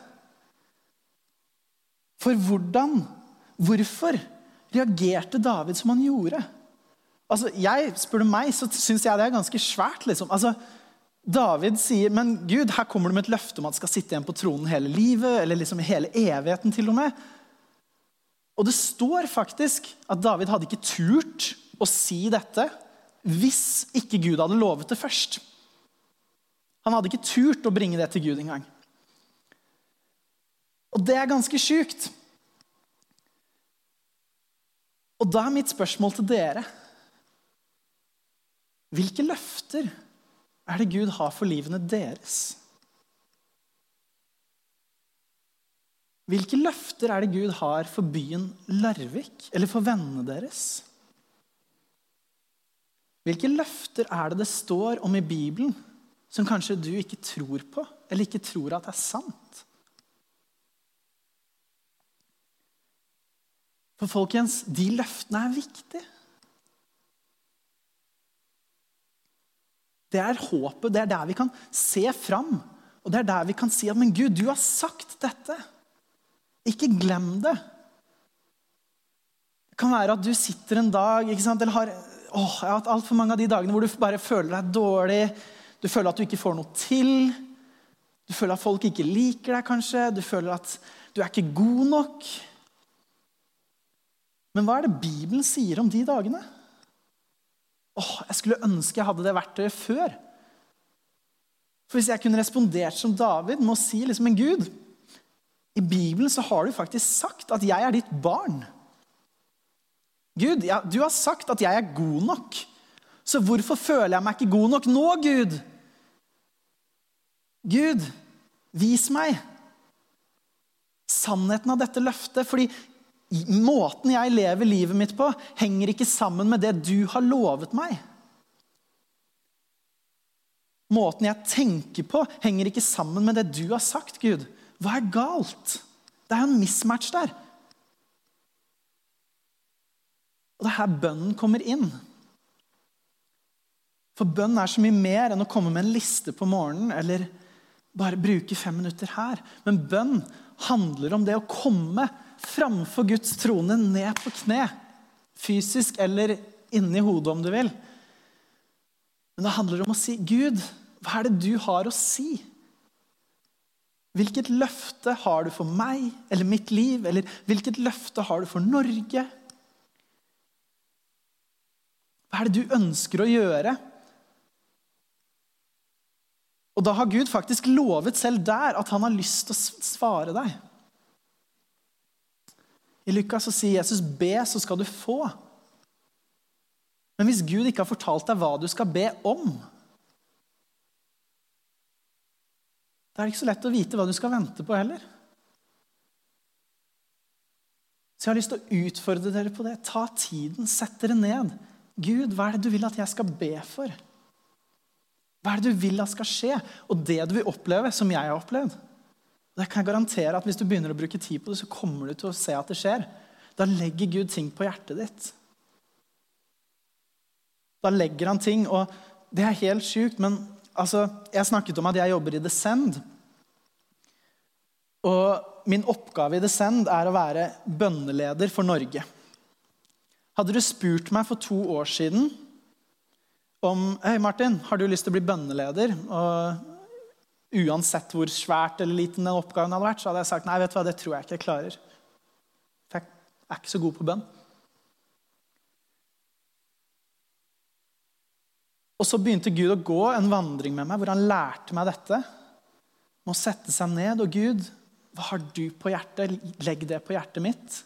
[SPEAKER 1] For hvordan, hvorfor reagerte David som han gjorde? Altså, jeg, spør du meg, så synes jeg det er ganske svært, liksom. Altså, David sier, men Gud, her kommer du med et løfte om at skal sitte igjen på tronen hele livet, eller liksom hele evigheten til og med. Og det står faktisk at David hadde ikke turt å si dette, hvis ikke Gud hadde lovet det først. Han hadde ikke turt å bringe det til Gud engang. Og det er ganske sykt. Og da er mitt spørsmål til dere. Hvilke løfter er det Gud har for livene deres? Hvilke løfter er det Gud har for byen Larvik, eller for vennene deres? Hvilke løfter er det det står om i Bibelen, som kanskje du ikke tror på, eller ikke tror at er sant? For folkens, de løftene er viktige. Det er håpet, det er der vi kan se fram. Og det er der vi kan si at, men Gud, du har sagt dette. Ikke glem det. Det kan være at du sitter en dag, ikke sant, eller har, åh, jeg har hatt alt for mange av de dagene hvor du bare føler deg dårlig, du føler at du ikke får noe til, du føler at folk ikke liker deg kanskje, du føler at du er ikke god nok. Men hva er det Bibelen sier om de dagene? Åh, jeg skulle ønske jeg hadde det verktøyet før. For hvis jeg kunne respondert som David med å si liksom, men Gud, i Bibelen så har du faktisk sagt at jeg er ditt barn. Gud, ja, du har sagt at jeg er god nok. Så hvorfor føler jeg meg ikke god nok nå, Gud? Gud, vis meg sannheten av dette løftet, fordi måten jeg lever livet mitt på henger ikke sammen med det du har lovet meg. Måten jeg tenker på henger ikke sammen med det du har sagt, Gud. Hva er galt? Det er en mismatch der. Og det er her bønnen kommer inn. For bønn er så mye mer enn å komme med en liste på morgenen, eller bare bruke fem minutter her. Men bønn handler om det å komme framfor Guds trone, ned på kne, fysisk eller inni hodet om du vil. Men det handler om å si, Gud, hva er det du har å si? Hvilket løfte har du for meg, eller mitt liv, eller hvilket løfte har du for Norge? Hva er det du ønsker å gjøre? Og da har Gud faktisk lovet selv der at han har lyst til å svare deg. I Lukas så sier Jesus, be så skal du få. Men hvis Gud ikke har fortalt deg hva du skal be om, da er det ikke så lett å vite hva du skal vente på heller. Så jeg har lyst til å utfordre dere på det. Ta tiden, sett dere ned. Gud, hva er det du vil at jeg skal be for? Hva er det du vil at skal skje? Og det du vil oppleve, som jeg har opplevd. Det kan jeg garantere at hvis du begynner å bruke tid på det, så kommer du til å se at det skjer. Da legger Gud ting på hjertet ditt. Da legger han ting, og det er helt sykt, men altså, jeg snakket om at jeg jobber i Descend. Og min oppgave i Descend er å være bønneleder for Norge. Hadde du spurt meg for to år siden om, hei Martin, har du lyst til å bli bønneleder? Og uansett hvor svært eller liten den oppgaven hadde vært, så hadde jeg sagt, nei, vet du hva, det tror jeg ikke jeg klarer. For jeg er ikke så god på bønn. Og så begynte Gud å gå en vandring med meg, hvor han lærte meg dette. Med å sette seg ned, og Gud, hva har du på hjertet? Legg det på hjertet mitt.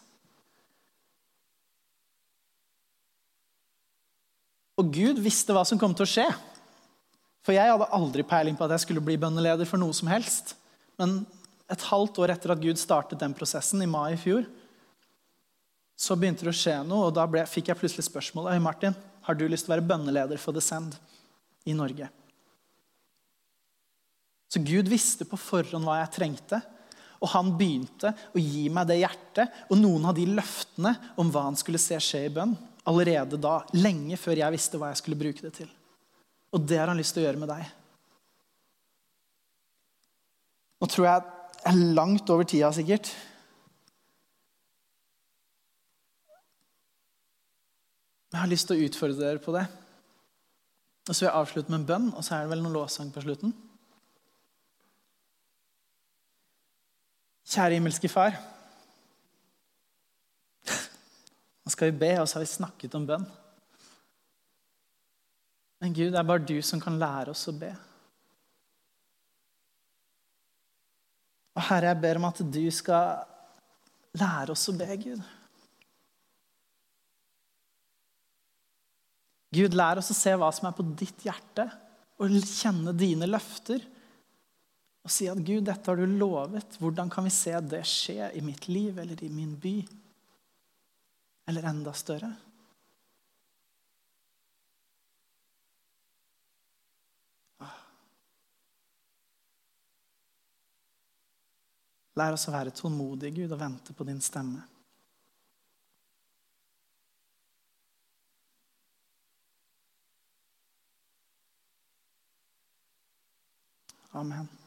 [SPEAKER 1] Og Gud visste hva som kom til å skje. For jeg hadde aldri peiling på at jeg skulle bli bønneleder for noe som helst. Men et halvt år etter at Gud startet den prosessen, i mai i fjor, så begynte det å skje noe, og da ble, fikk jeg plutselig spørsmålet, hei Martin, har du lyst til å være bønneleder for Descend i Norge? Så Gud visste på forhånd hva jeg trengte, og han begynte å gi meg det hjertet, og noen av de løftene om hva han skulle se skje i bønn, allerede da, lenge før jeg visste hva jeg skulle bruke det til. Og det har han lyst til å gjøre med deg. Nå tror jeg jeg er langt over tida sikkert. Jeg har lyst til å utfordre dere på det. Og så vil jeg avslutte med en bønn, og så er det vel noen lovsang på slutten. Kjære himmelske far. Nå skal vi be, og så har vi snakket om bønn. Men Gud, det er bare du som kan lære oss å be. Og Herre, jeg ber om at du skal lære oss å be, Gud. Gud, lær oss å se hva som er på ditt hjerte, og kjenne dine løfter, og si at Gud, dette har du lovet. Hvordan kan vi se det skje i mitt liv, eller i min by? Eller enda større? Lær oss å være tålmodige, Gud, og vente på din stemme. Amen.